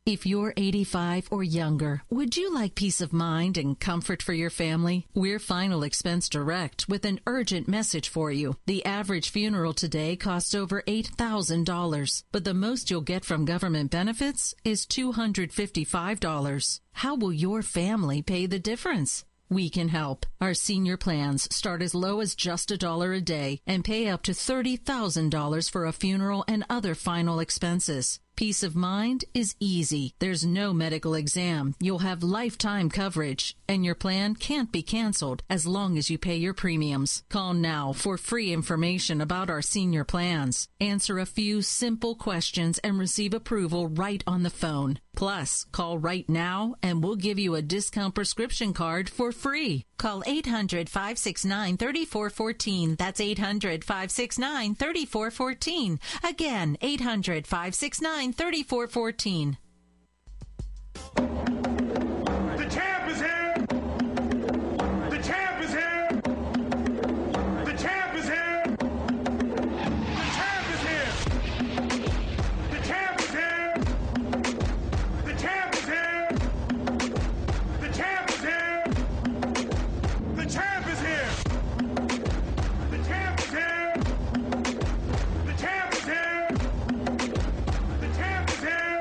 If you're 85 or younger, would you like peace of mind and comfort for your family? We're Final Expense Direct with an urgent message for you. The average funeral today costs over $8,000, but the most you'll get from government benefits is $255. How will your family pay the difference? We can help. Our senior plans start as low as just $1 a day and pay up to $30,000 for a funeral and other final expenses. Peace of mind is easy. There's no medical exam. You'll have lifetime coverage, and your plan can't be canceled as long as you pay your premiums. Call now for free information about our senior plans. Answer a few simple questions and receive approval right on the phone. Plus, call right now and we'll give you a discount prescription card for free. Call 800-569-3414. That's 800-569-3414. Again, 800-569-3414. The champ is here! The champ is here! The champ is here! The champ is here! The champ is here! The champ is here! The champ is here! The champ is here! The champ is here! The champ is here! The champ is here!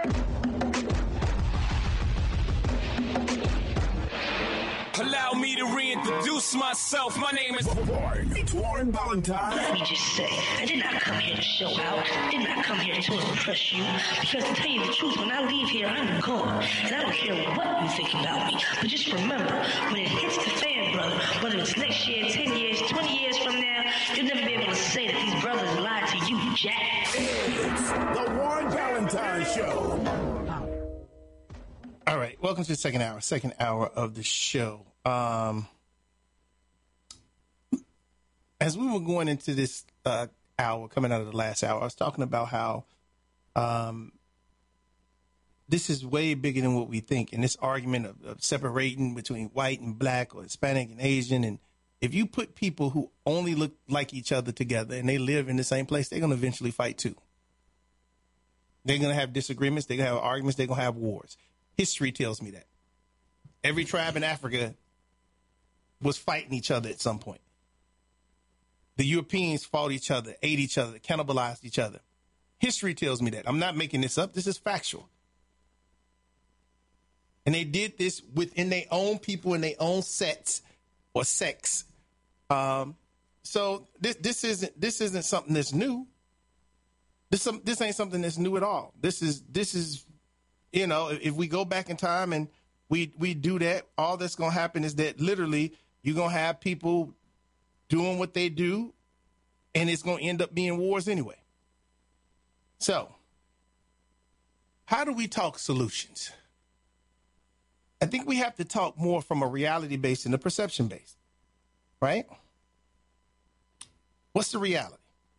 Allow me to reintroduce myself. My name is Warren Valentine. Let me just say, I did not come here to show out. I did not come here to impress you. Because to tell you the truth, when I leave here, I'm gone. And I don't care what you think about me. But just remember, when it hits the fan, brother, whether it's next year, 10 years, 20 years from now, you'll never be able to say that these brothers lied to you, Jack. It's the Warren Valentine Show. All right, welcome to the second hour of the show. As we were going into this hour, coming out of the last hour, I was talking about how this is way bigger than what we think. And this argument of separating between white and black or Hispanic and Asian. And if you put people who only look like each other together and they live in the same place, they're going to eventually fight too. They're going to have disagreements. They're going to have arguments. They're going to have wars. History tells me that. Every tribe in Africa was fighting each other at some point. The Europeans fought each other, ate each other, cannibalized each other. History tells me that. I'm not making this up. This is factual. And they did this within their own people and their own sets or sects. So this isn't something that's new. This ain't something that's new at all. This is, you know, if we go back in time and we do that, all that's going to happen is that literally you're going to have people doing what they do, and it's going to end up being wars anyway. So how do we talk solutions? I think we have to talk more from a reality base and a perception base, right? What's the reality?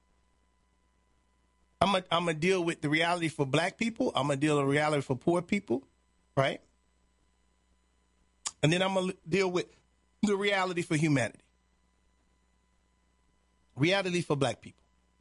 I'm going to deal with the reality for black people. I'm going to deal with the reality for poor people, right? And then I'm going to deal with the reality for humanity. Reality for black people.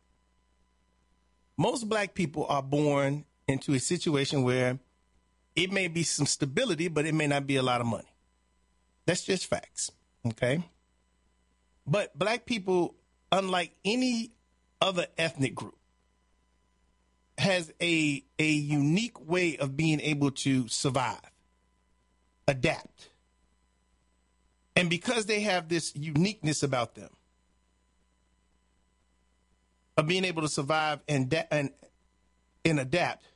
Most black people are born into a situation where it may be some stability, but it may not be a lot of money. That's just facts, okay? But black people, unlike any other ethnic group, has a unique way of being able to survive, adapt. And because they have this uniqueness about them, of being able to survive and adapt,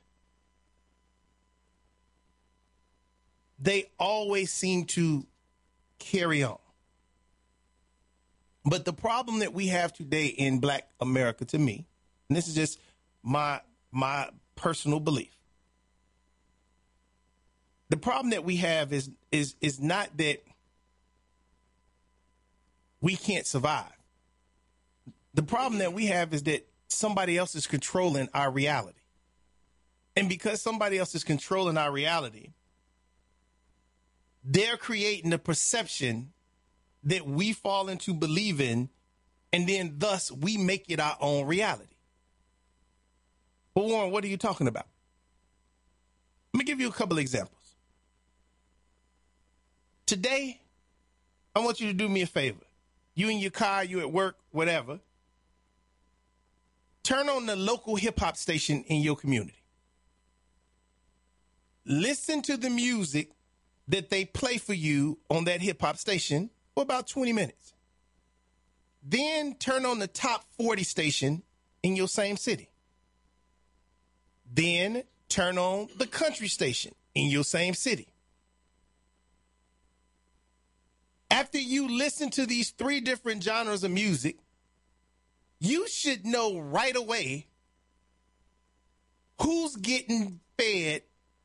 they always seem to carry on. But the problem that we have today in Black America, to me, and this is just my personal belief, the problem that we have is not that we can't survive. The problem that we have is that somebody else is controlling our reality. And because somebody else is controlling our reality, they're creating a perception that we fall into believing, and then thus we make it our own reality. But Warren, what are you talking about? Let me give you a couple examples. Today, I want you to do me a favor. You in your car, you at work, whatever. Turn on the local hip-hop station in your community. Listen to the music that they play for you on that hip-hop station for about 20 minutes. Then turn on the top 40 station in your same city. Then turn on the country station in your same city. After you listen to these 3 different genres of music, you should know right away who's getting fed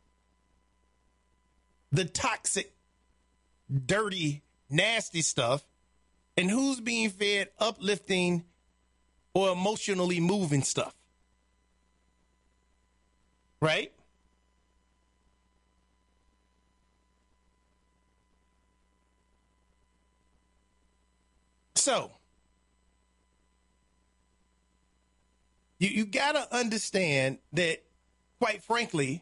the toxic, dirty, nasty stuff and who's being fed uplifting or emotionally moving stuff. Right? So, you got to understand that, quite frankly,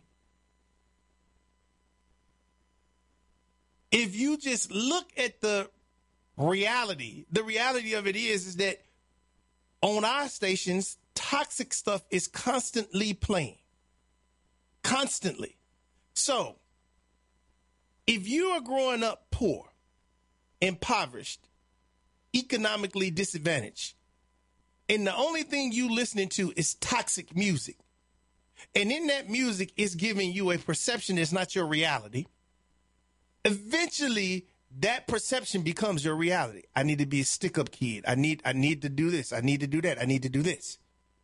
if you just look at the reality of it is that on our stations, toxic stuff is constantly playing. Constantly. So, if you are growing up poor, impoverished, economically disadvantaged, and the only thing you listening to is toxic music, and in that music is giving you a perception that's not your reality, eventually that perception becomes your reality. I need to be a stick-up kid. I need to do this. I need to do that. I need to do this.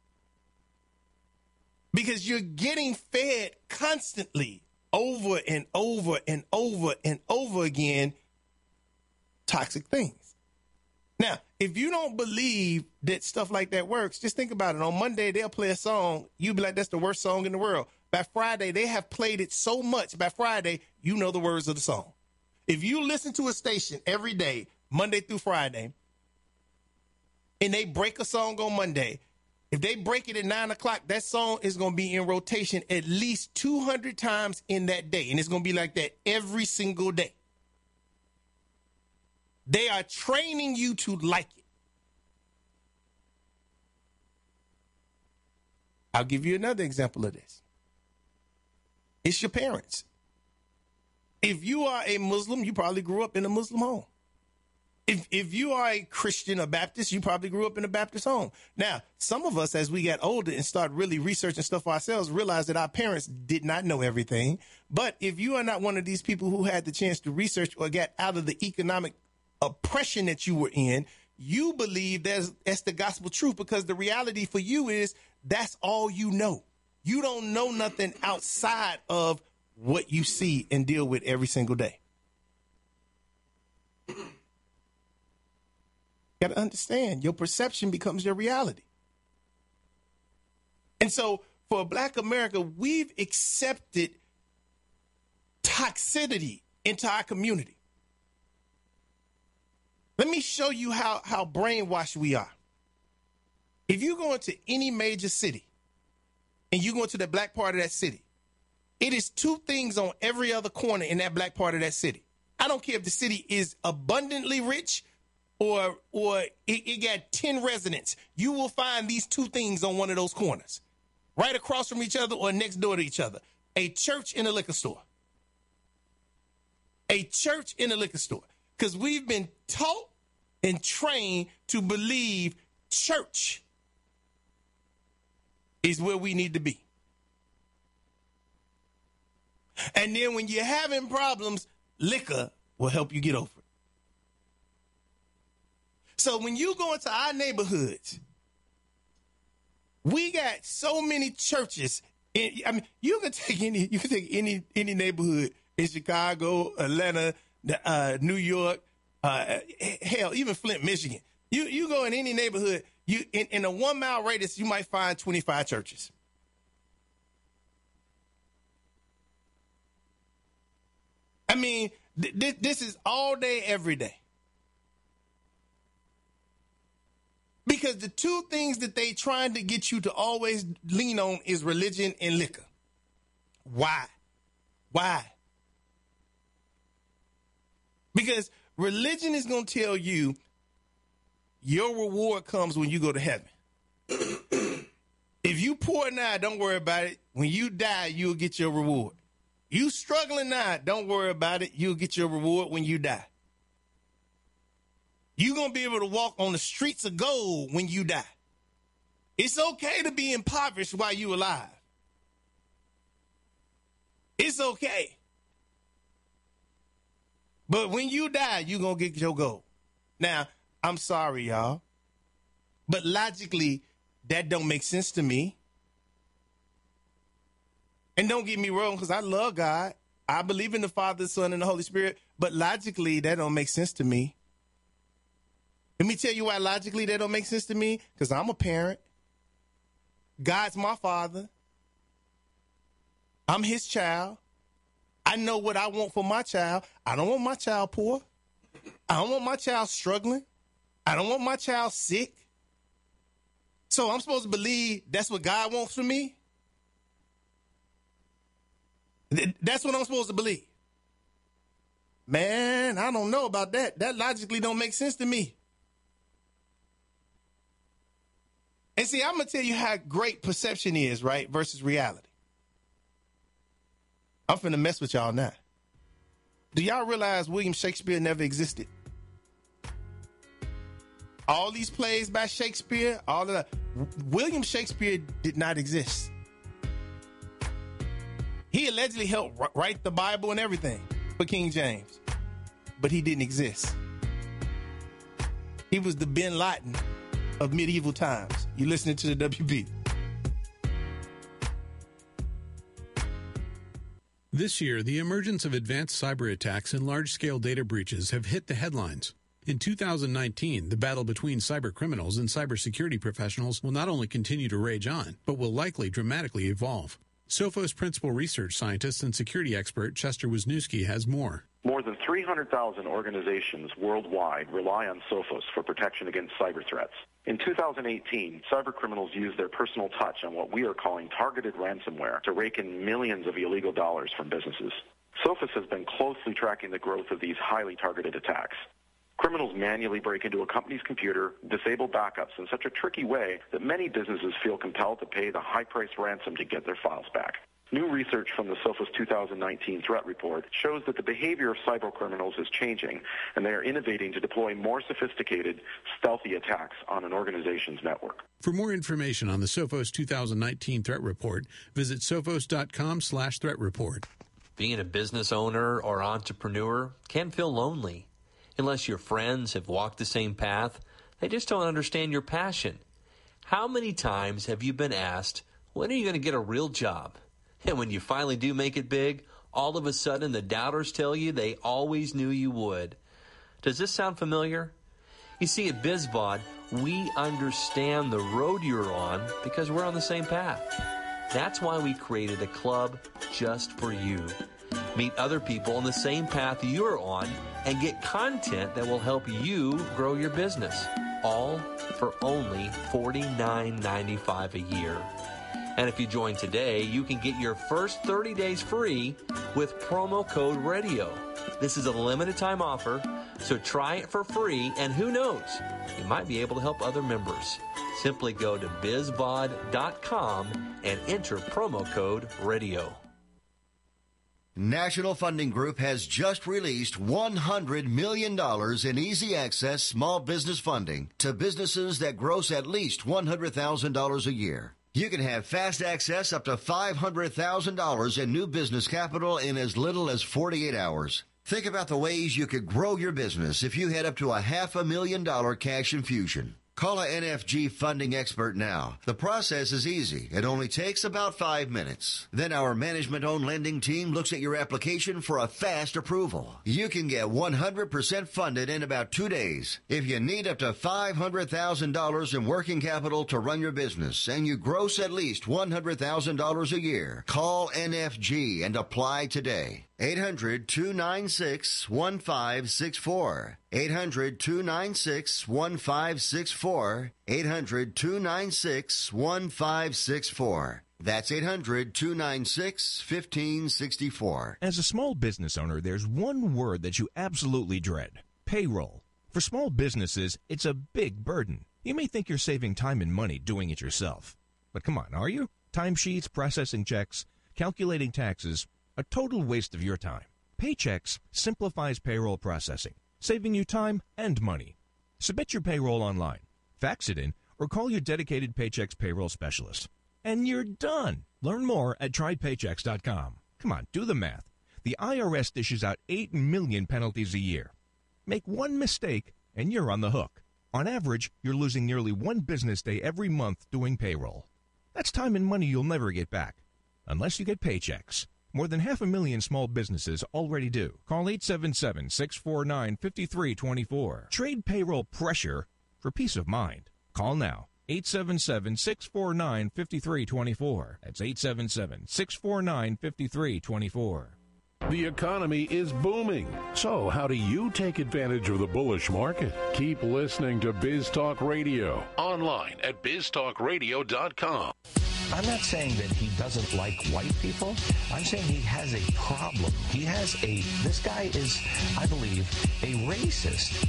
Because you're getting fed constantly over and over and over and over again toxic things. Now, if you don't believe that stuff like that works, just think about it. On Monday, they'll play a song. You'll be like, that's the worst song in the world. By Friday, they have played it so much. By Friday, you know the words of the song. If you listen to a station every day, Monday through Friday, and they break a song on Monday, if they break it at 9 o'clock, that song is going to be in rotation at least 200 times in that day. And it's going to be like that every single day. They are training you to like it. I'll give you another example of this. It's your parents. If you are a Muslim, you probably grew up in a Muslim home. If you are a Christian or Baptist, you probably grew up in a Baptist home. Now, some of us, as we got older and start really researching stuff for ourselves, realize that our parents did not know everything. But if you are not one of these people who had the chance to research or get out of the economic oppression that you were in, you believe that's the gospel truth, because the reality for you is that's all you know. You don't know nothing outside of what you see and deal with every single day. Got to understand, your perception becomes your reality. And so for Black America, we've accepted toxicity into our community. Let me show you how brainwashed we are. If you go into any major city and you go into the black part of that city, it is 2 things on every other corner in that black part of that city. I don't care if the city is abundantly rich or it got 10 residents. You will find these 2 things on one of those corners, right across from each other or next door to each other. A church and a liquor store. A church and a liquor store. Because we've been taught and trained to believe church is where we need to be. And then when you're having problems, liquor will help you get over it. So when you go into our neighborhoods, we got so many churches. I mean, you can take any neighborhood in Chicago, Atlanta, New York, hell, even Flint, Michigan. You go in any neighborhood, you in a 1 mile radius, you might find 25 churches. I mean, this is all day, every day. Because the 2 things that they trying to get you to always lean on is religion and liquor. Why? Why? Because religion is going to tell you your reward comes when you go to heaven. If you poor now, don't worry about it. When you die, you'll get your reward. You struggling now, don't worry about it. You'll get your reward when you die. You're going to be able to walk on the streets of gold when you die. It's okay to be impoverished while you're alive. It's okay. But when you die, you're going to get your gold. Now, I'm sorry, y'all, but logically, that don't make sense to me. And don't get me wrong, because I love God. I believe in the Father, the Son, and the Holy Spirit, but logically, that don't make sense to me. Let me tell you why logically that don't make sense to me, because I'm a parent. God's my father. I'm his child. I know what I want for my child. I don't want my child poor. I don't want my child struggling. I don't want my child sick. So I'm supposed to believe that's what God wants for me? That's what I'm supposed to believe. Man, I don't know about that. That logically don't make sense to me. And see, I'm going to tell you how great perception is, right, versus reality. I'm finna mess with y'all now. Do y'all realize William Shakespeare never existed? All these plays by Shakespeare, all of that. William Shakespeare did not exist. He allegedly helped write the Bible and everything for King James, but he didn't exist. He was the Bin Laden of medieval times. You listening to the WB. This year, the emergence of advanced cyber attacks and large-scale data breaches have hit the headlines. In 2019, the battle between cyber criminals and cybersecurity professionals will not only continue to rage on, but will likely dramatically evolve. Sophos principal research scientist and security expert Chester Wisniewski has more. More than 300,000 organizations worldwide rely on Sophos for protection against cyber threats. In 2018, cyber criminals used their personal touch on what we are calling targeted ransomware to rake in millions of illegal dollars from businesses. Sophos has been closely tracking the growth of these highly targeted attacks. Criminals manually break into a company's computer, disable backups in such a tricky way that many businesses feel compelled to pay the high-priced ransom to get their files back. New research from the Sophos 2019 threat report shows that the behavior of cyber criminals is changing, and they are innovating to deploy more sophisticated, stealthy attacks on an organization's network. For more information on the Sophos 2019 threat report, visit sophos.com/threat report. Being a business owner or entrepreneur can feel lonely. Unless your friends have walked the same path, they just don't understand your passion. How many times have you been asked, when are you going to get a real job? And when you finally do make it big, all of a sudden the doubters tell you they always knew you would. Does this sound familiar? You see, at BizBod, we understand the road you're on because we're on the same path. That's why we created a club just for you. Meet other people on the same path you're on and get content that will help you grow your business. All for only $49.95 a year. And if you join today, you can get your first 30 days free with promo code RADIO. This is a limited time offer, so try it for free, and who knows, you might be able to help other members. Simply go to bizbod.com and enter promo code RADIO. National Funding Group has just released $100 million in easy access small business funding to businesses that gross at least $100,000 a year. You can have fast access up to $500,000 in new business capital in as little as 48 hours. Think about the ways you could grow your business if you had up to $500,000 cash infusion. Call a NFG funding expert now. The process is easy. It only takes about 5 minutes. Then our management-owned lending team looks at your application for a fast approval. You can get 100% funded in about 2 days. If you need up to $500,000 in working capital to run your business and you gross at least $100,000 a year, call NFG and apply today. 800-296-1564. 800-296-1564. 800-296-1564. That's 800-296-1564. As a small business owner, there's one word that you absolutely dread: payroll. For small businesses, it's a big burden. You may think you're saving time and money doing it yourself. But come on, are you? Timesheets, processing checks, calculating taxes, a total waste of your time. Paychex simplifies payroll processing, saving you time and money. Submit your payroll online, fax it in, or call your dedicated Paychex payroll specialist. And you're done. Learn more at trypaychex.com. Come on, do the math. The IRS dishes out 8 million penalties a year. Make one mistake, and you're on the hook. On average, you're losing nearly one business day every month doing payroll. That's time and money you'll never get back, unless you get Paychex. More than 500,000 small businesses already do. Call 877-649-5324. Trade payroll pressure for peace of mind. Call now. 877-649-5324. That's 877-649-5324. The economy is booming. So how do you take advantage of the bullish market? Keep listening to Biz Talk Radio. Online at biztalkradio.com. I'm not saying that he doesn't like white people. I'm saying he has a problem. This guy is, I believe, a racist.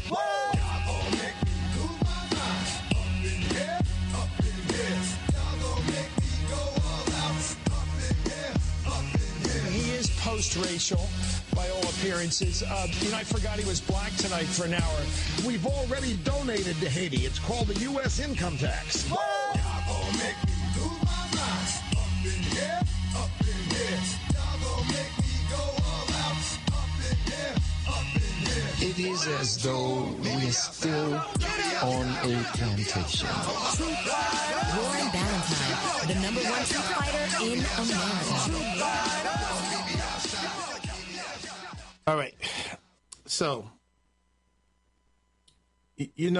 He is post-racial by all appearances. I forgot he was black tonight for an hour. We've already donated to Haiti. It's called the U.S. income tax. It is as though we're still on a plantation. Warren Ballentine, the #1 truth fighter in America. All right. So, we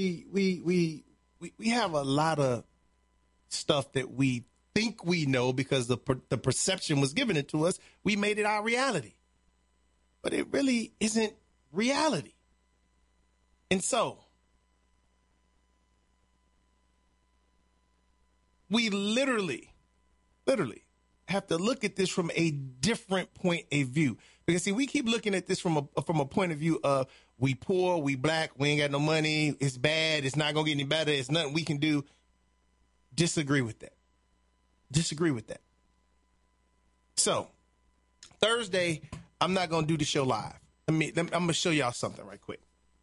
have a lot of stuff that we think we know because the perception was given it to us. We made it our reality. But it really isn't reality. And so, we literally have to look at this from a different point of view. Because, see, we keep looking at this from a point of view of we poor, we black, we ain't got no money, it's bad, it's not going to get any better, it's nothing we can do. Disagree with that. So, Thursday, I'm not going to do the show live. I'm going to show y'all something right quick.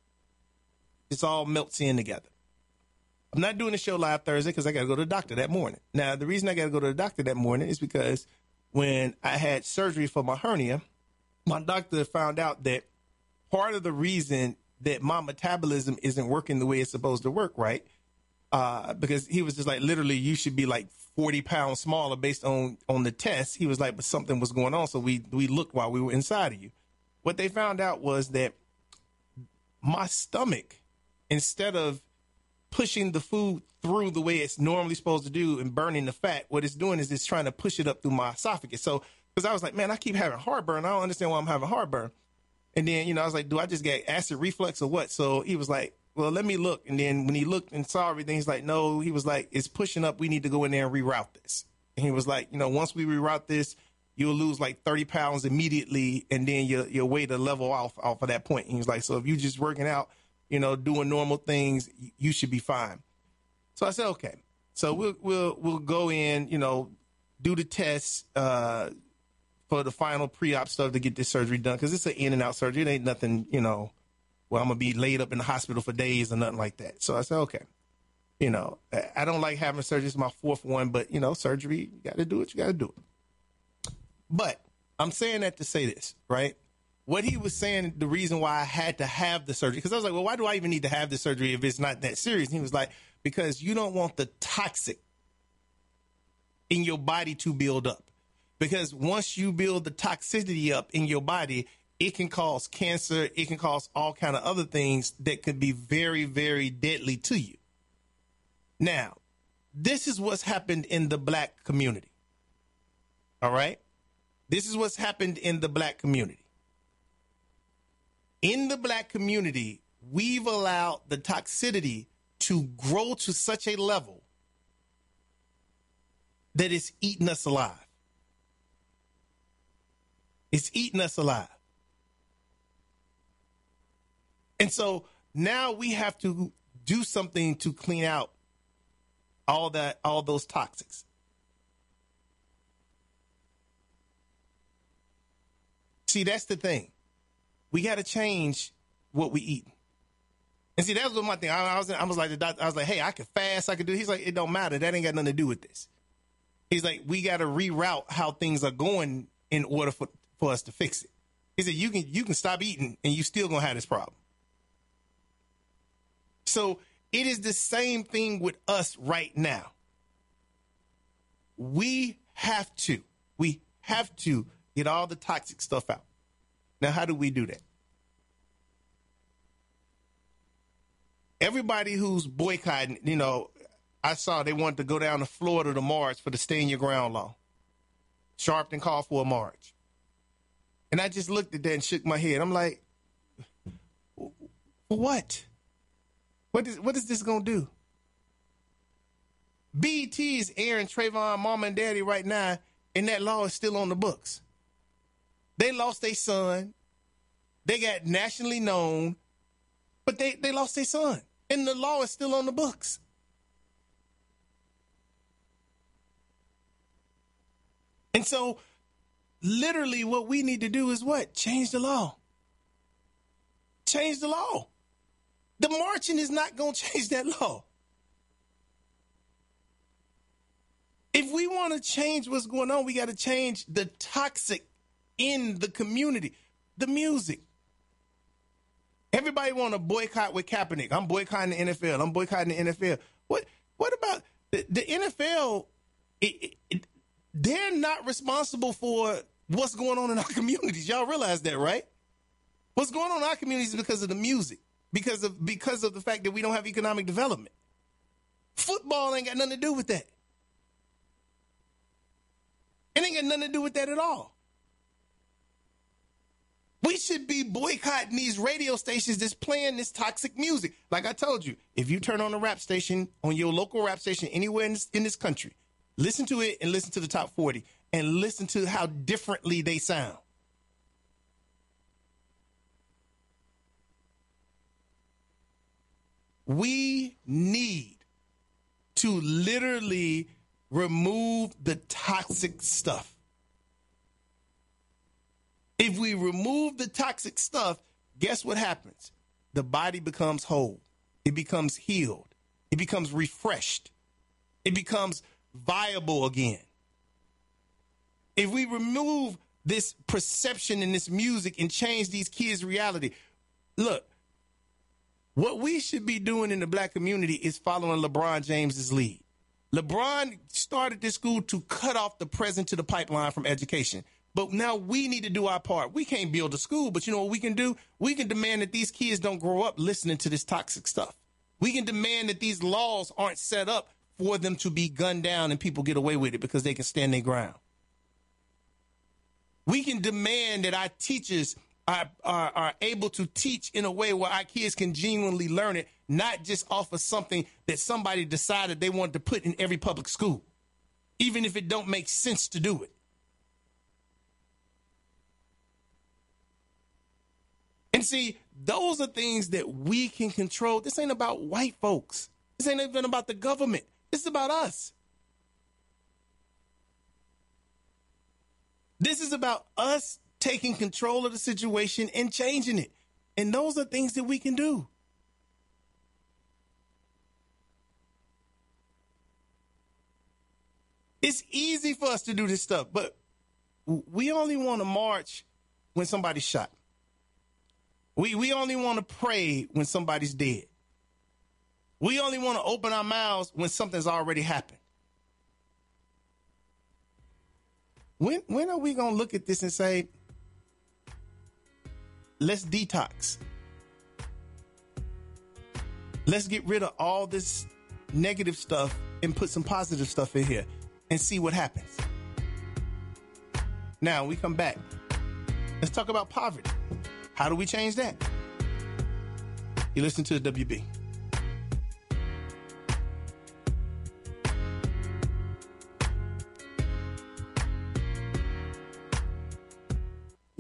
This all melts in together. I'm not doing the show live Thursday because I got to go to the doctor that morning. Now, the reason I got to go to the doctor that morning is because when I had surgery for my hernia, my doctor found out that part of the reason that my metabolism isn't working the way it's supposed to work, right? Because he was just like, literally, you should be like 40 pounds smaller based on the test. He was like, but something was going on. So we looked while we were inside of you. What they found out was that my stomach, instead of pushing the food through the way it's normally supposed to do and burning the fat, what it's doing is it's trying to push it up through my esophagus. So, because I was like, man, I keep having heartburn. I don't understand why I'm having heartburn. And then, I was like, do I just get acid reflux or what? So he was like, well, let me look. And then when he looked and saw everything, he's like, no, he was like, it's pushing up. We need to go in there and reroute this. And he was like, once we reroute this, you'll lose like 30 pounds immediately. And then your weight will level off of that point. And he was like, so if you just working out, doing normal things, you should be fine. So I said, okay. So we'll go in, do the tests for the final pre-op stuff to get this surgery done. Cause it's an in and out surgery. It ain't nothing, where I'm gonna be laid up in the hospital for days or nothing like that. So I said, okay, I don't like having surgery. It's my fourth one, but surgery, you got to do what you got to do. But I'm saying that to say this, right? What he was saying, the reason why I had to have the surgery, because I was like, well, why do I even need to have the surgery if it's not that serious? And he was like, because you don't want the toxic in your body to build up. Because once you build the toxicity up in your body, it can cause cancer. It can cause all kind of other things that could be very, very deadly to you. Now, this is what's happened in the black community. All right? This is what's happened in the black community. In the black community, we've allowed the toxicity to grow to such a level that it's eating us alive. It's eating us alive. And so now we have to do something to clean out all those toxics. See, that's the thing. We got to change what we eat. And see, that was my thing. I was like the doctor. I was like, hey, I could fast. I could do. He's like, it don't matter. That ain't got nothing to do with this. He's like, we got to reroute how things are going in order for us to fix it. He said, you can stop eating and you still gonna have this problem. So it is the same thing with us right now. We have to get all the toxic stuff out. Now, how do we do that? Everybody who's boycotting, I saw they wanted to go down to Florida to march for the Stay in Your Ground law. Sharpton called for a march. And I just looked at that and shook my head. I'm like, for what? What is this going to do? BET is airing Trayvon Mama and Daddy right now, and that law is still on the books. They lost their son. They got nationally known, but they lost their son. And the law is still on the books. And so literally what we need to do is what? Change the law. Change the law. The marching is not going to change that law. If we want to change what's going on, we got to change the toxic in the community. The music. Everybody want to boycott with Kaepernick. I'm boycotting the NFL. I'm boycotting the NFL. What about the NFL? They're not responsible for what's going on in our communities. Y'all realize that, right? What's going on in our communities is because of the music, because of the fact that we don't have economic development. Football ain't got nothing to do with that. It ain't got nothing to do with that at all. We should be boycotting these radio stations that's playing this toxic music. Like I told you, if you turn on a rap station, on your local rap station anywhere in this country, listen to it and listen to the top 40 and listen to how differently they sound. We need to literally remove the toxic stuff. If we remove the toxic stuff, guess what happens? The body becomes whole. It becomes healed. It becomes refreshed. It becomes viable again. If we remove this perception in this music and change these kids' reality, look, what we should be doing in the black community is following LeBron James's lead. LeBron started this school to cut off the present to the pipeline from education. But now we need to do our part. We can't build a school, but you know what we can do? We can demand that these kids don't grow up listening to this toxic stuff. We can demand that these laws aren't set up for them to be gunned down and people get away with it because they can stand their ground. We can demand that our teachers are able to teach in a way where our kids can genuinely learn it, not just off of something that somebody decided they wanted to put in every public school, even if it don't make sense to do it. And see, those are things that we can control. This ain't about white folks. This ain't even about the government. This is about us. This is about us taking control of the situation and changing it. And those are things that we can do. It's easy for us to do this stuff, but we only want to march when somebody's shot. We only want to pray when somebody's dead. We only want to open our mouths when something's already happened. When are we going to look at this and say, let's detox? Let's get rid of all this negative stuff and put some positive stuff in here and see what happens. Now, we come back. Let's talk about poverty. How do we change that? You listen to the WB.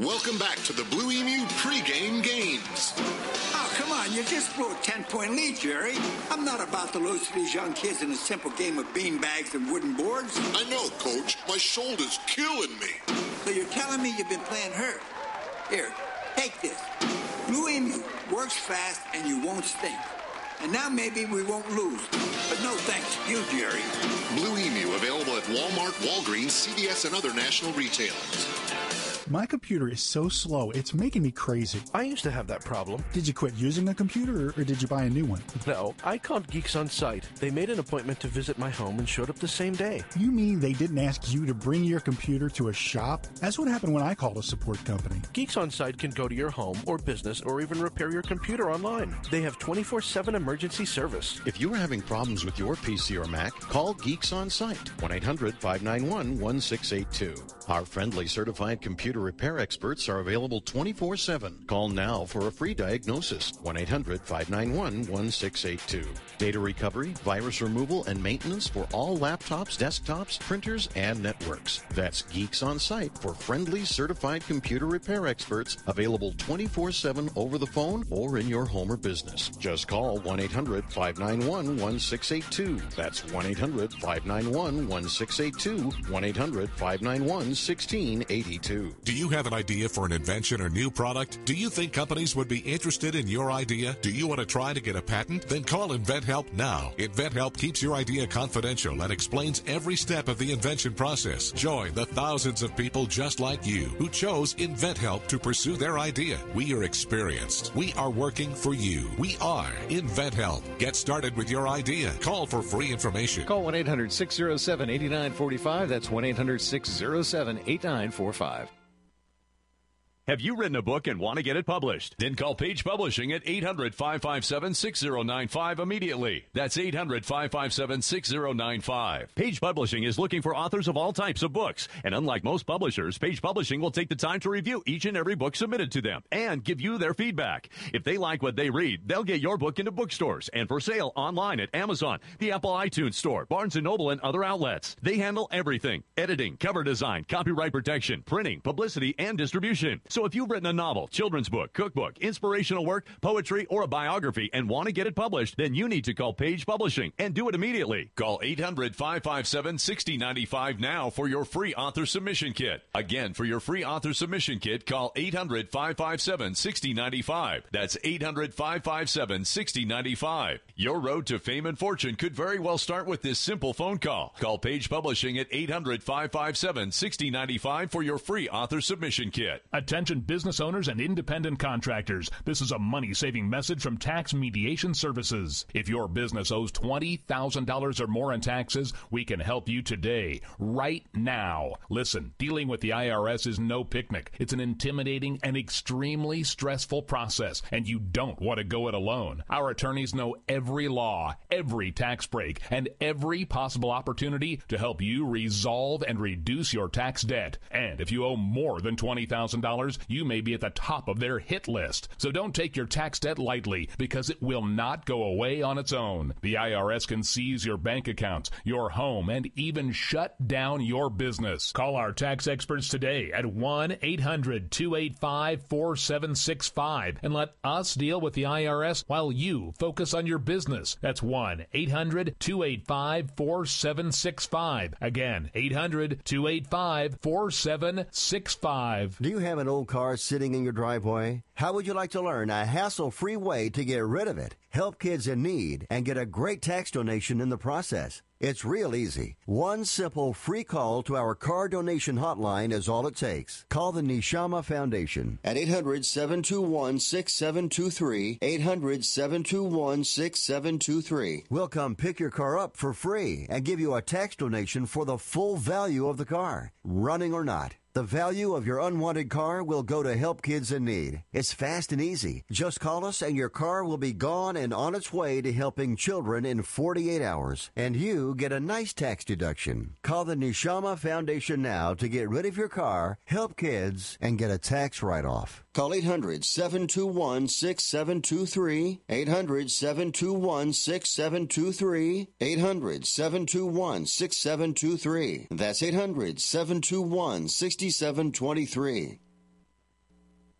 Welcome back to the Blue Emu pregame games. Oh, come on. You just blew a 10-point lead, Jerry. I'm not about to lose to these young kids in a simple game of beanbags and wooden boards. I know, Coach. My shoulder's killing me. So you're telling me you've been playing hurt. Here, take this. Blue Emu works fast and you won't stink. And now maybe we won't lose. But no thanks to you, Jerry. Blue Emu available at Walmart, Walgreens, CVS, and other national retailers. My computer is so slow, it's making me crazy. I used to have that problem. Did you quit using a computer, or did you buy a new one? No, I called Geeks On Site. They made an appointment to visit my home and showed up the same day. You mean they didn't ask you to bring your computer to a shop? That's what happened when I called a support company. Geeks On Site can go to your home or business or even repair your computer online. They have 24/7 emergency service. If you are having problems with your PC or Mac, call Geeks On Site, 1-800-591-1682. Our friendly certified computer repair experts are available 24/7. Call now for a free diagnosis, 1-800-591-1682. Data recovery, virus removal, and maintenance for all laptops, desktops, printers, and networks. That's Geeks On Site for friendly certified computer repair experts, available 24/7 over the phone or in your home or business. Just call 1-800-591-1682. That's 1-800-591-1682, 1-800-591-1682. Do you have an idea for an invention or new product? Do you think companies would be interested in your idea? Do you want to try to get a patent? Then call InventHelp now. InventHelp keeps your idea confidential and explains every step of the invention process. Join the thousands of people just like you who chose InventHelp to pursue their idea. We are experienced. We are working for you. We are InventHelp. Get started with your idea. Call for free information. Call 1-800-607-8945. That's 1-800-607-8945. Have you written a book and want to get it published? Then call Page Publishing at 800-557-6095 immediately. That's 800-557-6095. Page Publishing is looking for authors of all types of books. And unlike most publishers, Page Publishing will take the time to review each and every book submitted to them and give you their feedback. If they like what they read, they'll get your book into bookstores and for sale online at Amazon, the Apple iTunes Store, Barnes & Noble, and other outlets. They handle everything: editing, cover design, copyright protection, printing, publicity, and distribution. So if you've written a novel, children's book, cookbook, inspirational work, poetry, or a biography and want to get it published, then you need to call Page Publishing and do it immediately. Call 800-557-6095 now for your free author submission kit. Again, for your free author submission kit, call 800-557-6095. That's 800-557-6095. Your road to fame and fortune could very well start with this simple phone call. Call Page Publishing at 800-557-6095 for your free author submission kit. Attention business owners and independent contractors. This is a money-saving message from Tax Mediation Services. If your business owes $20,000 or more in taxes, we can help you today, right now. Listen, dealing with the IRS is no picnic. It's an intimidating and extremely stressful process, and you don't want to go it alone. Our attorneys know every law, every tax break, and every possible opportunity to help you resolve and reduce your tax debt. And if you owe more than $20,000, you may be at the top of their hit list. So don't take your tax debt lightly, because it will not go away on its own. The IRS can seize your bank accounts, your home, and even shut down your business. Call our tax experts today at 1-800-285-4765 and let us deal with the IRS while you focus on your business. That's 1-800-285-4765. Again, 800-285-4765. Do you have an old car sitting in your driveway? How would you like to learn a hassle-free way to get rid of it, help kids in need, and get a great tax donation in the process? It's real easy. One simple free call to our car donation hotline is all it takes. Call the Neshama Foundation at 800-721-6723, 800-721-6723. We'll come pick your car up for free and give you a tax donation for the full value of the car, running or not. The value of your unwanted car will go to help kids in need. It's fast and easy. Just call us and your car will be gone and on its way to helping children in 48 hours. And you get a nice tax deduction. Call the Neshama Foundation now to get rid of your car, help kids, and get a tax write-off. Call 800-721-6723, 800-721-6723, 800-721-6723. That's 800-721-6723.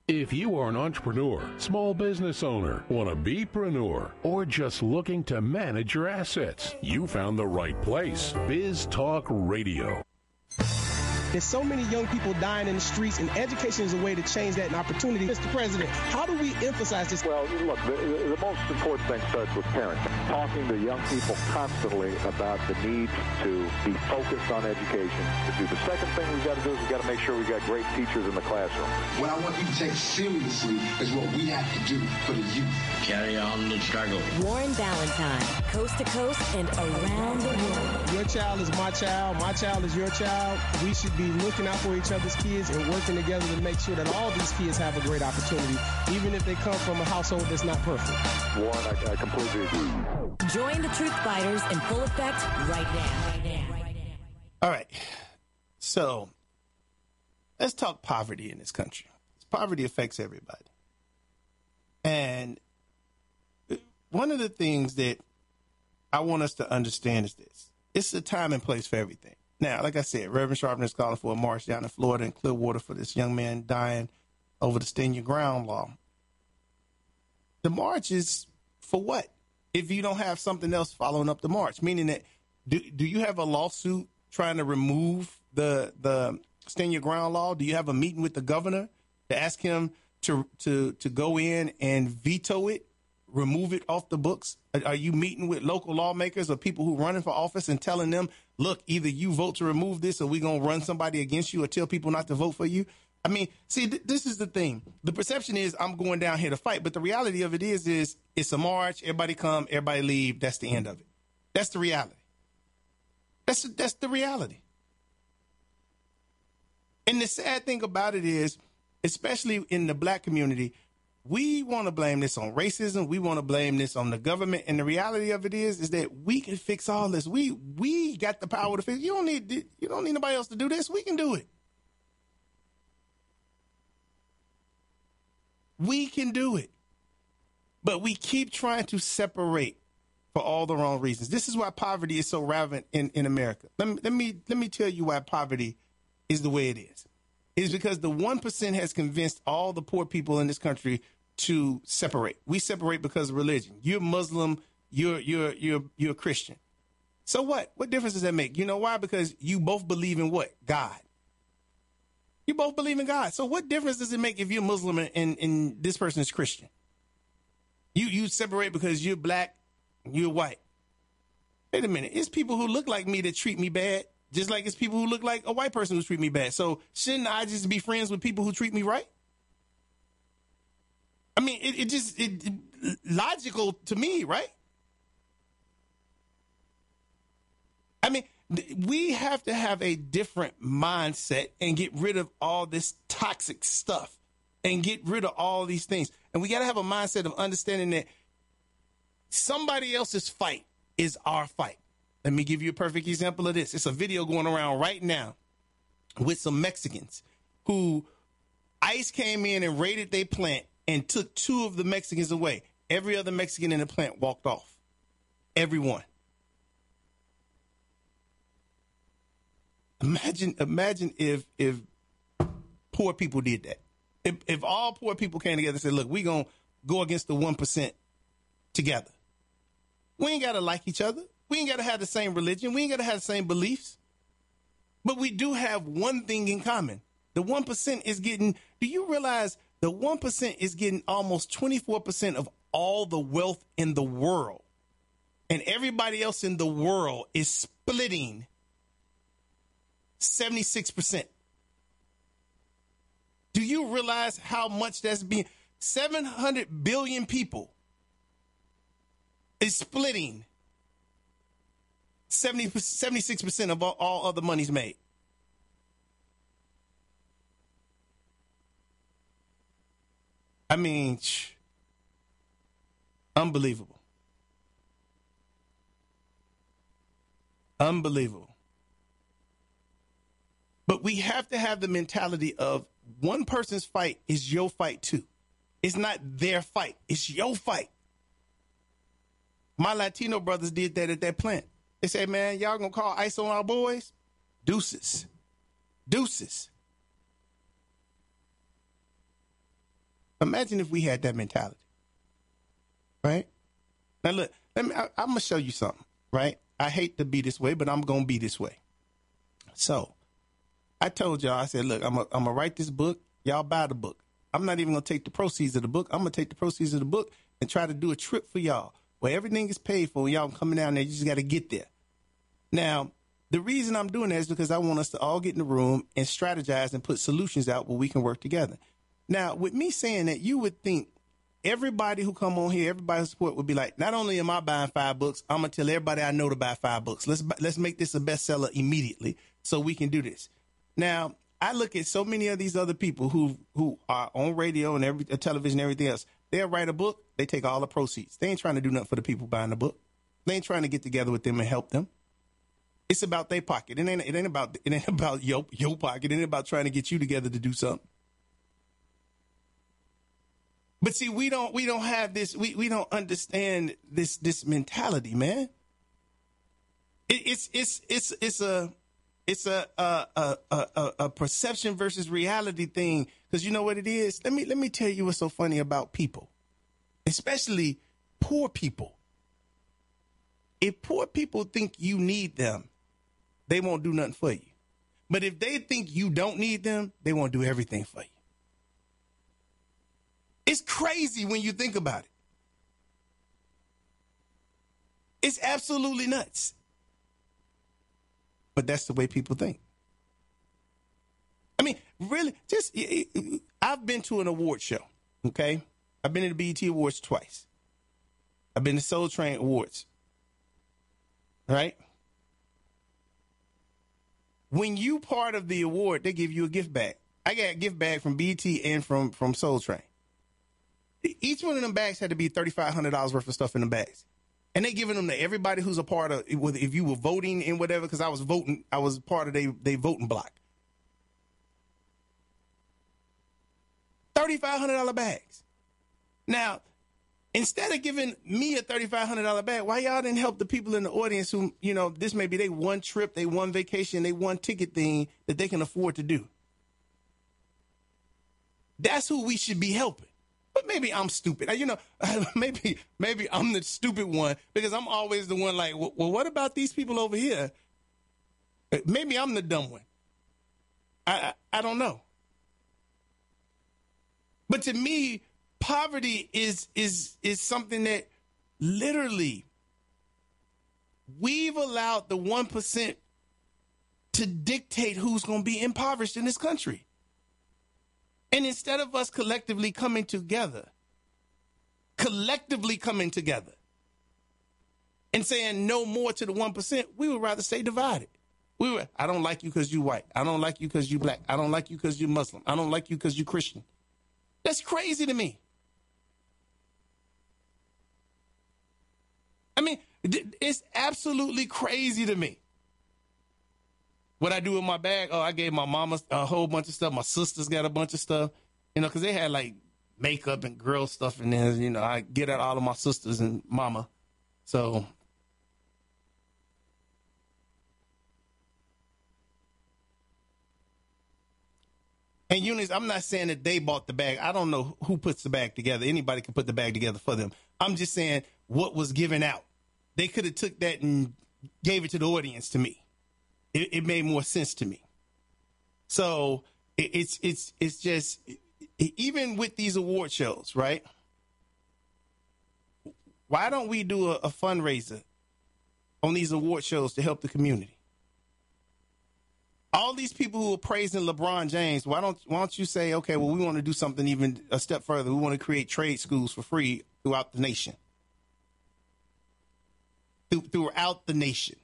If you are an entrepreneur, small business owner, want to be-preneur, or just looking to manage your assets, you found the right place. Biz Talk Radio. There's so many young people dying in the streets, and education is a way to change that, an opportunity. Mr. President, how do we emphasize this? Well, look, the most important thing starts with parents. Talking to young people constantly about the need to be focused on education. The second thing we've got to do is we've got to make sure we've got great teachers in the classroom. What I want you to take seriously is what we have to do for the youth. Carry on the struggle. Warren Ballentine, coast to coast and around the world. Your child is my child is your child. We should be looking out for each other's kids and working together to make sure that all these kids have a great opportunity, even if they come from a household that's not perfect. Warren, I completely agree. Join the Truth Fighters in full effect right now. All right. So let's talk poverty in this country. Poverty affects everybody. And one of the things that I want us to understand is this. It's a time and place for everything. Now, like I said, Reverend Sharpton is calling for a march down in Florida and Clearwater for this young man dying over the Stand Your Ground law. The march is for what? If you don't have something else following up the march, meaning that do you have a lawsuit trying to remove the Stand Your Ground law? Do you have a meeting with the governor to ask him to go in and veto it, remove it off the books? Are you meeting with local lawmakers or people who are running for office and telling them, look, either you vote to remove this or we're going to run somebody against you or tell people not to vote for you? I mean, see, this is the thing. The perception is I'm going down here to fight, but the reality of it is it's a march. Everybody come, everybody leave. That's the end of it. That's the reality. That's the reality. And the sad thing about it is, especially in the black community, we want to blame this on racism. We want to blame this on the government. And the reality of it is that we can fix all this. We got the power to fix. You don't need nobody else to do this. We can do it. We can do it. But we keep trying to separate for all the wrong reasons. This is why poverty is so rampant in America. Let me tell you why poverty is the way it is. It's because the 1% has convinced all the poor people in this country to separate. We separate because of religion. You're Muslim, you're Christian. So what? What difference does that make? You know why? Because you both believe in what? God. You both believe in God. So what difference does it make if you're Muslim and this person is Christian? You separate because you're black, you're white. Wait a minute. It's people who look like me that treat me bad. Just like it's people who look like a white person who treat me bad. So shouldn't I just be friends with people who treat me right? I mean, it logical to me, right? I mean, we have to have a different mindset and get rid of all this toxic stuff and get rid of all these things. And we got to have a mindset of understanding that somebody else's fight is our fight. Let me give you a perfect example of this. It's a video going around right now with some Mexicans who ICE came in and raided their plant and took 2 of the Mexicans away. Every other Mexican in the plant walked off. Everyone. Imagine if poor people did that. If all poor people came together and said, look, we're going to go against the 1% together. We ain't got to like each other. We ain't got to have the same religion. We ain't got to have the same beliefs. But we do have one thing in common. The 1% is getting, do you realize the 1% is getting almost 24% of all the wealth in the world? And everybody else in the world is splitting 76%. Do you realize how much that's being? 700 billion people is splitting 76% of all other money's made. I mean, unbelievable. Unbelievable. But we have to have the mentality of one person's fight is your fight too. It's not their fight. It's your fight. My Latino brothers did that at that plant. They said, man, y'all gonna call ICE on our boys? Deuces. Deuces. Imagine if we had that mentality, right? Now, look, I'm going to show you something, right? I hate to be this way, but I'm going to be this way. So I told y'all, I said, look, I'm going to write this book. Y'all buy the book. I'm not even going to take the proceeds of the book. I'm going to take the proceeds of the book and try to do a trip for y'all where everything is paid for. Y'all coming down there. You just got to get there. Now, the reason I'm doing that is because I want us to all get in the room and strategize and put solutions out where we can work together. Now, with me saying that, you would think everybody who come on here, everybody who support would be like, not only am I buying 5 books, I'm going to tell everybody I know to buy 5 books. Let's make this a bestseller immediately so we can do this. Now, I look at so many of these other people who are on radio and television and everything else. They'll write a book. They take all the proceeds. They ain't trying to do nothing for the people buying the book. They ain't trying to get together with them and help them. It's about their pocket. It ain't about your pocket. It ain't about trying to get you together to do something. But see, we don't have this. We don't understand this mentality, man. It's a perception versus reality thing. Because you know what it is? Let me tell you what's so funny about people, especially poor people. If poor people think you need them, they won't do nothing for you. But if they think you don't need them, they won't do everything for you. It's crazy when you think about it. It's absolutely nuts. But that's the way people think. I mean, really, I've been to an award show, okay? I've been to the BET Awards twice. I've been to Soul Train Awards, right? When you part of the award, they give you a gift bag. I got a gift bag from BET and from Soul Train. Each one of them bags had to be $3,500 worth of stuff in the bags. And they giving them to everybody who's a part of, if you were voting and whatever, because I was voting, I was part of they voting block. $3,500 bags. Now, instead of giving me a $3,500 bag, why y'all didn't help the people in the audience who, this may be they one trip, they one vacation, they one ticket thing that they can afford to do? That's who we should be helping. But maybe I'm stupid. Maybe I'm the stupid one because I'm always the one like, well, what about these people over here? Maybe I'm the dumb one. I don't know. But to me, poverty is something that literally we've allowed the 1% to dictate who's going to be impoverished in this country. And instead of us collectively coming together and saying no more to the 1%, we would rather stay divided. I don't like you because you white. I don't like you because you black. I don't like you because you're Muslim. I don't like you because you're Christian. That's crazy to me. I mean, it's absolutely crazy to me. What I do with my bag, I gave my mama a whole bunch of stuff. My sisters got a bunch of stuff, because they had like makeup and girl stuff in there. I get out all of my sisters and mama. So, and Eunice, I'm not saying that they bought the bag. I don't know who puts the bag together. Anybody can put the bag together for them. I'm just saying what was given out. They could have took that and gave it to the audience to me. It made more sense to me. So it's just, even with these award shows, right? Why don't we do a fundraiser on these award shows to help the community? All these people who are praising LeBron James, why don't you say, okay, well, we want to do something even a step further. We want to create trade schools for free throughout the nation. Throughout the nation.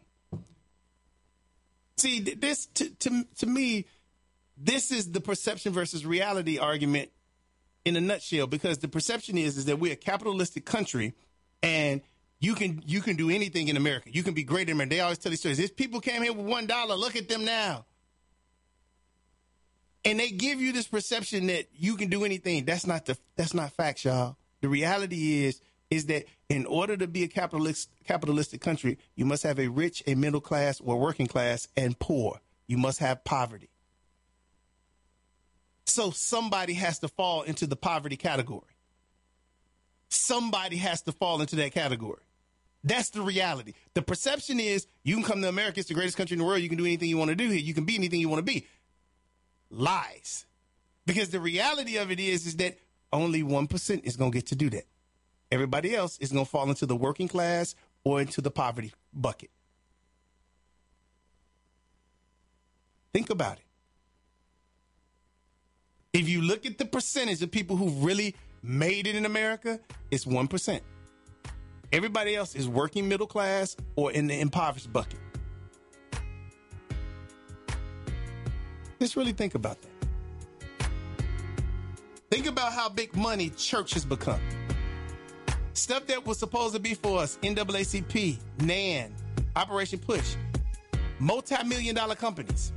See, this to me, this is the perception versus reality argument in a nutshell, because the perception is that we're a capitalistic country and you can do anything in America. You can be great in America. They always tell these stories. These people came here with $1. Look at them now. And they give you this perception that you can do anything. That's not facts, y'all. The reality is that in order to be a capitalistic country, you must have a rich, a middle class, or working class, and poor. You must have poverty. So somebody has to fall into the poverty category. Somebody has to fall into that category. That's the reality. The perception is you can come to America. It's the greatest country in the world. You can do anything you want to do here. You can be anything you want to be. Lies. Because the reality of it is that only 1% is going to get to do that. Everybody else is going to fall into the working class or into the poverty bucket. Think about it. If you look at the percentage of people who really made it in America, it's 1%. Everybody else is working middle class or in the impoverished bucket. Just really think about that. Think about how big money church has become. Stuff that was supposed to be for us, NAACP, NAN, Operation Push, multi-million-dollar companies.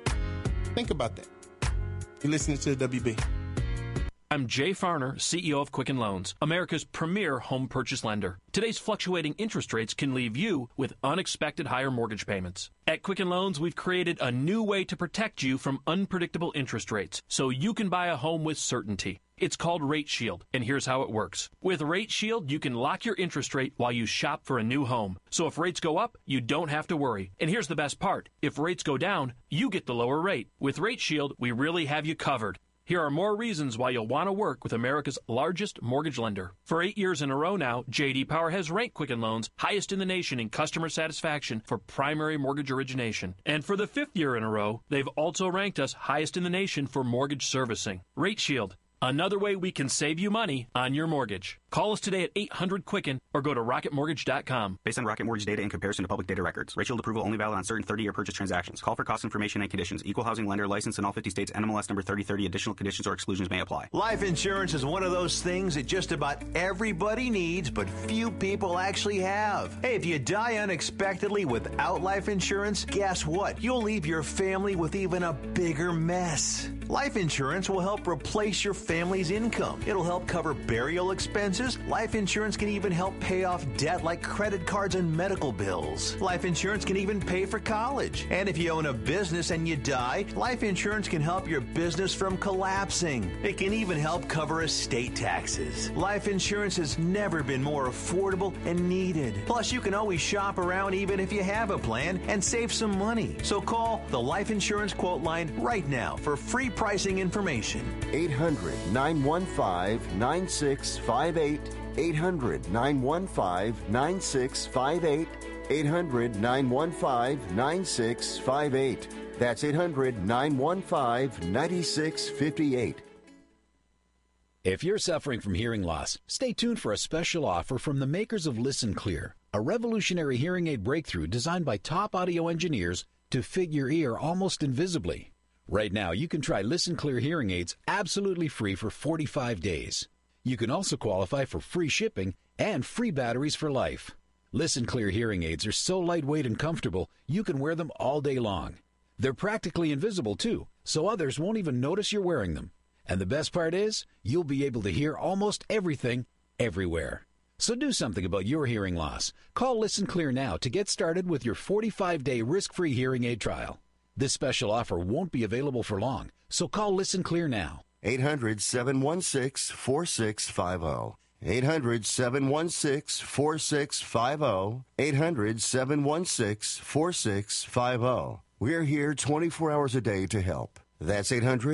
Think about that. You're listening to the WB. I'm Jay Farner, CEO of Quicken Loans, America's premier home purchase lender. Today's fluctuating interest rates can leave you with unexpected higher mortgage payments. At Quicken Loans, we've created a new way to protect you from unpredictable interest rates so you can buy a home with certainty. It's called Rate Shield, and here's how it works. With Rate Shield, you can lock your interest rate while you shop for a new home. So if rates go up, you don't have to worry. And here's the best part. If rates go down, you get the lower rate. With Rate Shield, we really have you covered. Here are more reasons why you'll want to work with America's largest mortgage lender. For 8 years in a row now, J.D. Power has ranked Quicken Loans highest in the nation in customer satisfaction for primary mortgage origination. And for the 5th year in a row, they've also ranked us highest in the nation for mortgage servicing. Rate Shield. Another way we can save you money on your mortgage. Call us today at 800-QUICKEN or go to rocketmortgage.com. Based on Rocket Mortgage data in comparison to public data records. Rate Shield approval only valid on certain 30-year purchase transactions. Call for cost information and conditions. Equal housing lender licensed in all 50 states. NMLS number 3030. Additional conditions or exclusions may apply. Life insurance is one of those things that just about everybody needs, but few people actually have. Hey, if you die unexpectedly without life insurance, guess what? You'll leave your family with even a bigger mess. Life insurance will help replace your family's income. It'll help cover burial expenses. Life insurance can even help pay off debt like credit cards and medical bills. Life insurance can even pay for college. And if you own a business and you die, life insurance can help your business from collapsing. It can even help cover estate taxes. Life insurance has never been more affordable and needed. Plus, you can always shop around even if you have a plan and save some money. So call the Life Insurance Quote Line right now for free pricing information. 800-915-9658. 800-915-9658. 800-915-9658. That's 800-915-9658. If you're suffering from hearing loss, stay tuned for a special offer from the makers of Listen Clear, a revolutionary hearing aid breakthrough designed by top audio engineers to fit your ear almost invisibly. Right now, you can try Listen Clear hearing aids absolutely free for 45 days. You can also qualify for free shipping and free batteries for life. Listen Clear hearing aids are so lightweight and comfortable, you can wear them all day long. They're practically invisible, too, so others won't even notice you're wearing them. And the best part is, you'll be able to hear almost everything, everywhere. So do something about your hearing loss. Call Listen Clear now to get started with your 45-day risk-free hearing aid trial. This special offer won't be available for long, so call Listen Clear now. 800-716-4650. 800-716-4650. 800-716-4650. We're here 24 hours a day to help. That's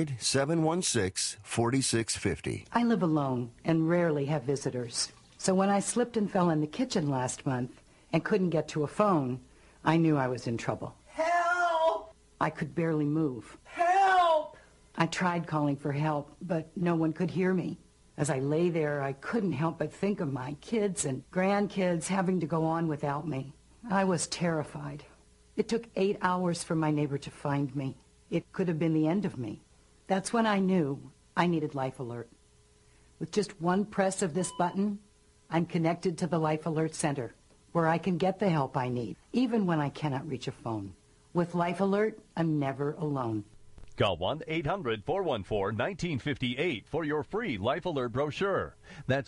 800-716-4650. I live alone and rarely have visitors. So when I slipped and fell in the kitchen last month and couldn't get to a phone, I knew I was in trouble. Help! I could barely move. Help! I tried calling for help, but no one could hear me. As I lay there, I couldn't help but think of my kids and grandkids having to go on without me. I was terrified. It took 8 hours for my neighbor to find me. It could have been the end of me. That's when I knew I needed Life Alert. With just one press of this button, I'm connected to the Life Alert Center, where I can get the help I need, even when I cannot reach a phone. With Life Alert, I'm never alone. Call 1-800-414-1958 for your free Life Alert brochure. That's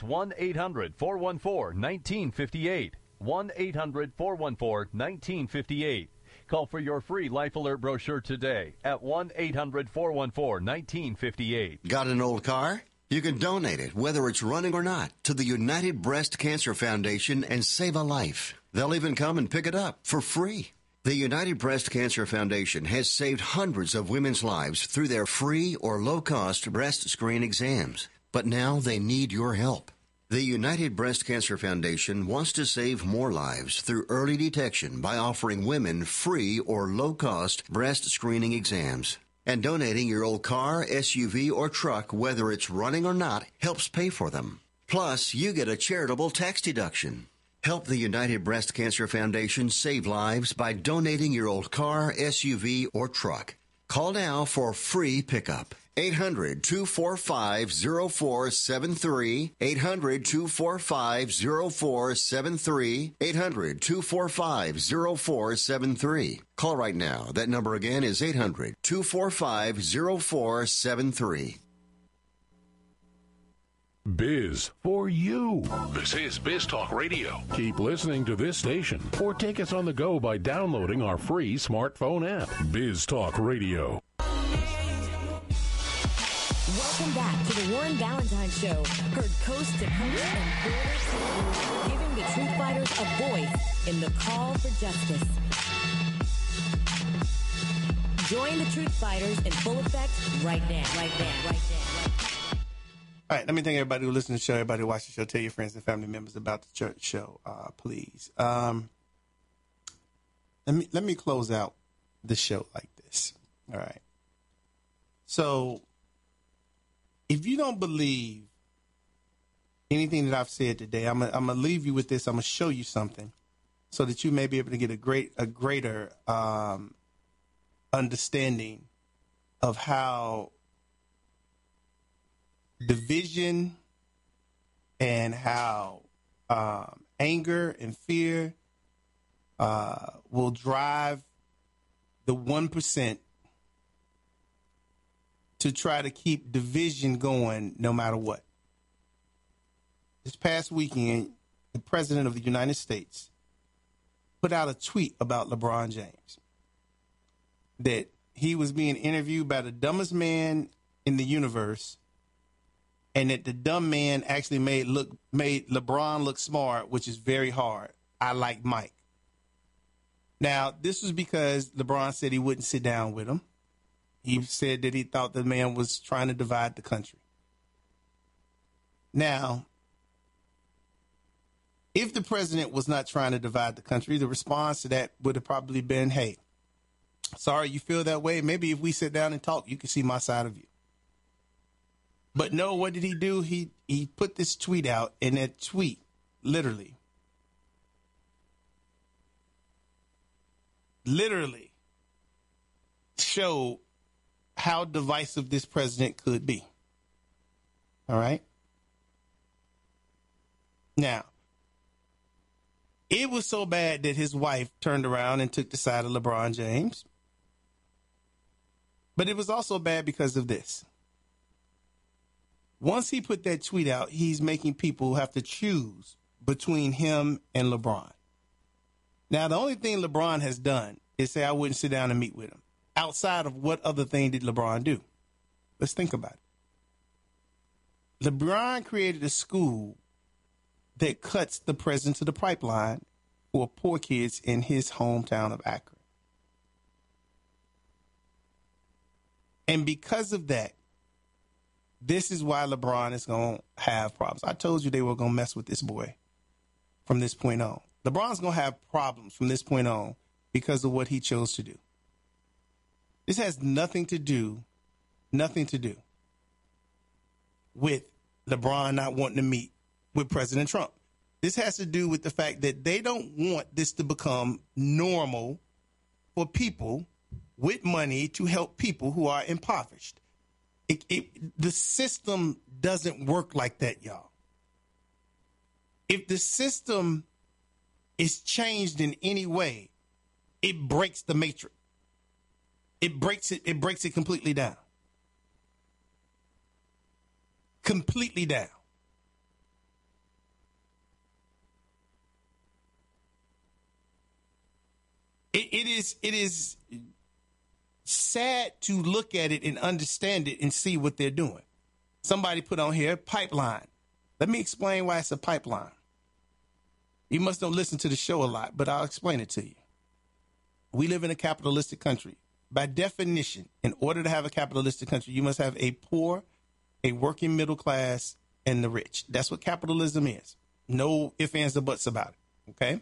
1-800-414-1958. 1-800-414-1958. Call for your free Life Alert brochure today at 1-800-414-1958. Got an old car? You can donate it, whether it's running or not, to the United Breast Cancer Foundation and save a life. They'll even come and pick it up for free. The United Breast Cancer Foundation has saved hundreds of women's lives through their free or low-cost breast screen exams. But now they need your help. The United Breast Cancer Foundation wants to save more lives through early detection by offering women free or low-cost breast screening exams. And donating your old car, SUV, or truck, whether it's running or not, helps pay for them. Plus, you get a charitable tax deduction. Help the United Breast Cancer Foundation save lives by donating your old car, SUV, or truck. Call now for free pickup. 800-245-0473. 800-245-0473. 800-245-0473. Call right now. That number again is 800-245-0473. Biz for you. This is Biz Talk Radio. Keep listening to this station or take us on the go by downloading our free smartphone app. Biz Talk Radio. Welcome back to the Warren Valentine Show. Heard coast to coast and border to border, giving the truth fighters a voice in the call for justice. Join the truth fighters in full effect right now. All right, let me thank everybody who listens to the show, everybody who watches the show. Tell your friends and family members about the church show, please. Let me close out the show like this. All right. So, if you don't believe anything that I've said today, I'm gonna leave you with this. I'm gonna show you something, so that you may be able to get a greater understanding of how division and how anger and fear will drive the 1% to try to keep division going no matter what. This past weekend, the President of the United States put out a tweet about LeBron James, that he was being interviewed by the dumbest man in the universe, and that the dumb man actually made LeBron look smart, which is very hard. I like Mike. Now, this was because LeBron said he wouldn't sit down with him. He said that he thought the man was trying to divide the country. Now, if the president was not trying to divide the country, the response to that would have probably been, hey, sorry you feel that way. Maybe if we sit down and talk, you can see my side of you. But no, what did he do? He put this tweet out, and that tweet literally showed how divisive this president could be. All right? Now, it was so bad that his wife turned around and took the side of LeBron James. But it was also bad because of this. Once he put that tweet out, he's making people have to choose between him and LeBron. Now, the only thing LeBron has done is say, I wouldn't sit down and meet with him. Outside of what other thing did LeBron do? Let's think about it. LeBron created a school that cuts the president to the pipeline for poor kids in his hometown of Akron. And because of that, this is why LeBron is going to have problems. I told you they were going to mess with this boy from this point on. LeBron's going to have problems from this point on because of what he chose to do. This has nothing to do with LeBron not wanting to meet with President Trump. This has to do with the fact that they don't want this to become normal for people with money to help people who are impoverished. The system doesn't work like that, y'all. If the system is changed in any way, it breaks the matrix. It breaks it completely down. Completely down. It is sad to look at it and understand it and see what they're doing. Somebody put on here, pipeline. Let me explain why it's a pipeline. You must don't listen to the show a lot, but I'll explain it to you. We live in a capitalistic country. By definition, in order to have a capitalistic country, you must have a poor, a working middle class, and the rich. That's what capitalism is. No ifs, ands, or buts about it. Okay?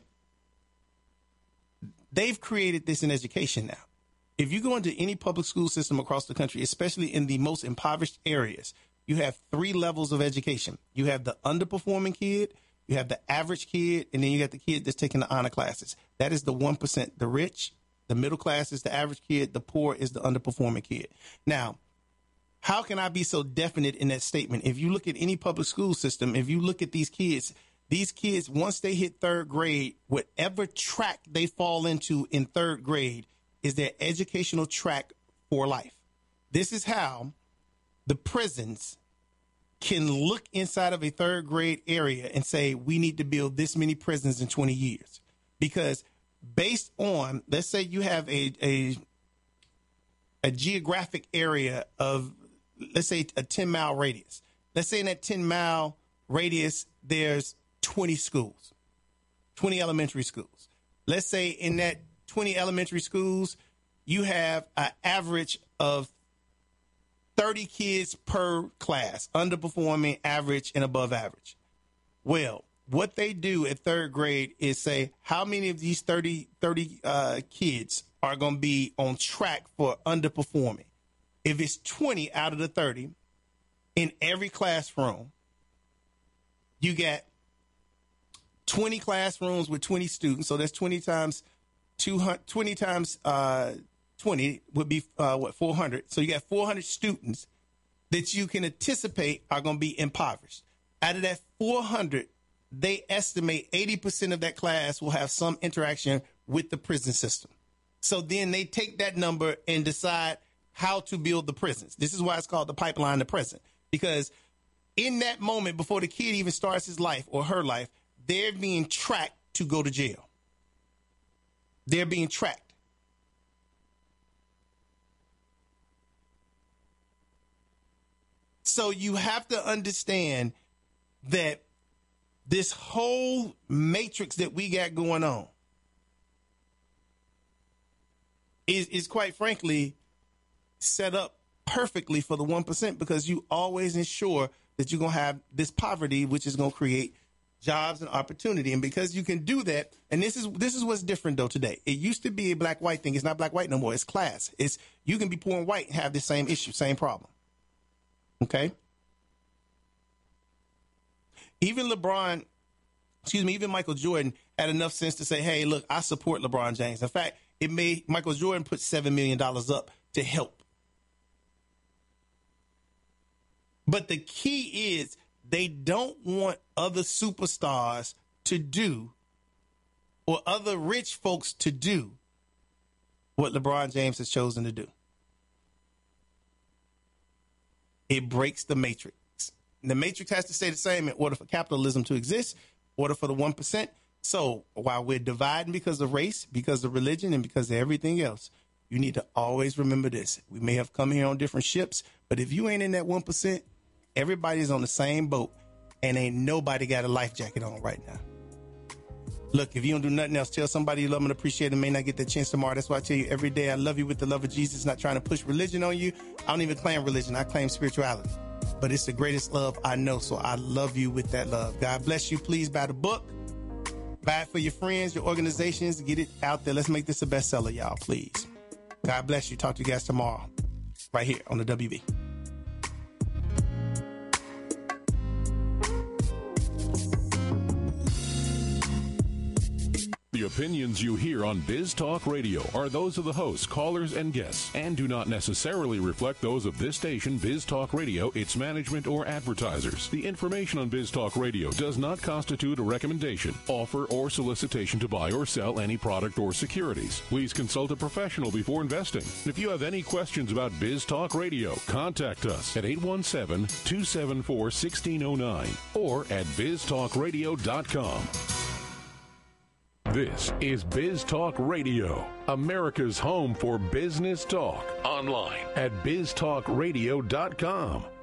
They've created this in education now. If you go into any public school system across the country, especially in the most impoverished areas, you have 3 levels of education. You have the underperforming kid, you have the average kid, and then you got the kid that's taking the honor classes. That is the 1%. The rich, the middle class is the average kid, the poor is the underperforming kid. Now, how can I be so definite in that statement? If you look at any public school system, if you look at these kids, once they hit 3rd grade, whatever track they fall into in 3rd grade is their educational track for life. This is how the prisons can look inside of a 3rd grade area and say, we need to build this many prisons in 20 years. Because based on, let's say you have a geographic area of, let's say, a 10-mile radius. Let's say in that 10-mile radius, there's 20 schools, 20 elementary schools. Let's say in that 20 elementary schools, you have an average of 30 kids per class, underperforming, average, and above average. Well, what they do at 3rd grade is say, how many of these 30 kids are going to be on track for underperforming? If it's 20 out of the 30 in every classroom, you get 20 classrooms with 20 students. So that's 20 times 20 would be 400. So you got 400 students that you can anticipate are going to be impoverished. Out of that 400, they estimate 80% of that class will have some interaction with the prison system. So then they take that number and decide how to build the prisons. This is why it's called the pipeline to prison, because in that moment before the kid even starts his life or her life, they're being tracked to go to jail. They're being tracked. So you have to understand that this whole matrix that we got going on is quite frankly set up perfectly for the 1%, because you always ensure that you're going to have this poverty, which is going to create jobs and opportunity. And because you can do that, and this is what's different though today. It used to be a black-white thing. It's not black-white no more. It's class. You can be poor and white and have the same issue, same problem. Okay? Even Michael Jordan had enough sense to say, hey, look, I support LeBron James. In fact, it made Michael Jordan put $7 million up to help. But the key is they don't want other superstars to do, or other rich folks to do, what LeBron James has chosen to do. It breaks the matrix. The matrix has to stay the same in order for capitalism to exist, in order for the 1%. So while we're dividing because of race, because of religion, and because of everything else, you need to always remember this. We may have come here on different ships, but if you ain't in that 1%, everybody's on the same boat, and ain't nobody got a life jacket on right now. Look, if you don't do nothing else, tell somebody you love them and appreciate them. May not get that chance tomorrow. That's why I tell you every day, I love you with the love of Jesus. Not trying to push religion on you. I don't even claim religion. I claim spirituality. But it's the greatest love I know, so I love you with that love. God bless you. Please buy the book. Buy it for your friends, your organizations. Get it out there. Let's make this a bestseller, y'all, please. God bless you. Talk to you guys tomorrow right here on the WB. The opinions you hear on Biz Talk Radio are those of the hosts, callers, and guests, and do not necessarily reflect those of this station, Biz Talk Radio, its management, or advertisers. The information on Biz Talk Radio does not constitute a recommendation, offer, or solicitation to buy or sell any product or securities. Please consult a professional before investing. And if you have any questions about Biz Talk Radio, contact us at 817-274-1609 or at biztalkradio.com. This is Biz Talk Radio, America's home for business talk. Online at biztalkradio.com.